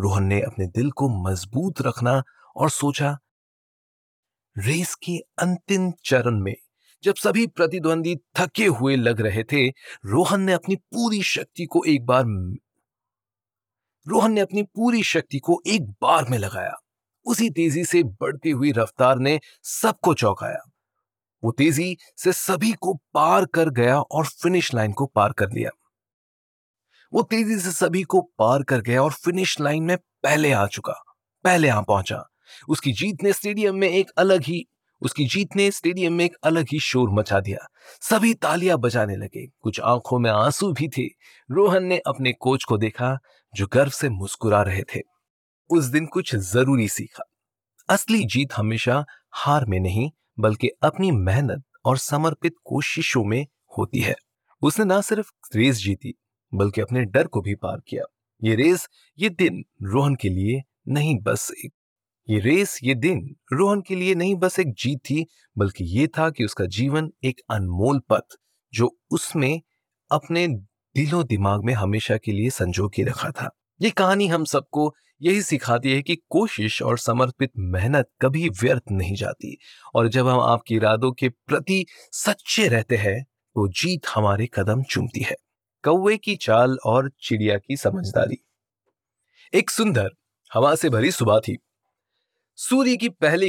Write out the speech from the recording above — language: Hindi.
रोहन ने अपने दिल को मजबूत रखना और सोचा, रेस के अंतिम चरण में जब सभी प्रतिद्वंदी थके हुए लग रहे थे, रोहन ने अपनी पूरी शक्ति को एक बार रोहन ने अपनी पूरी शक्ति को एक बार में लगाया। उसी तेजी से बढ़ती हुई रफ्तार ने सबको चौंकाया। वो तेजी से सभी को पार कर गया और फिनिश लाइन को पार कर लिया। वो तेजी से सभी को पार कर गया और फिनिश लाइन में पहले आ पहुंचा। उसकी जीत ने स्टेडियम में एक अलग ही शोर मचा दिया। सभी तालियां बजाने लगे, कुछ आंखों में आंसू भी थे। रोहन ने अपने कोच को देखा जो गर्व से मुस्कुरा रहे थे। उस दिन कुछ जरूरी सीखा। असली जीत हमेशा हार में नहीं, बल्कि अपनी मेहनत और समर्पित कोशिशों में होती है। उसने ना सिर्फ रेस जीती, बल्कि अपने डर को भी पार किया। ये रेस ये दिन रोहन के लिए नहीं बस एक ये रेस ये दिन रोहन के लिए नहीं बस एक जीत थी, बल्कि ये था कि उसका जीवन एक अनमोल पथ जो उसमें अपने दिलो दिमाग में हमेशा के लिए संजो के रखा था। ये कहानी हम सबको यही सिखाती है कि कोशिश और समर्पित मेहनत कभी व्यर्थ नहीं जाती, और जब हम आपके इरादों के प्रति सच्चे रहते हैं तो जीत हमारे कदम चूमती है। कौवे की चाल और चिड़िया की समझदारी। एक सुंदर हवा से भरी सुबह थी। सूर्य की पहली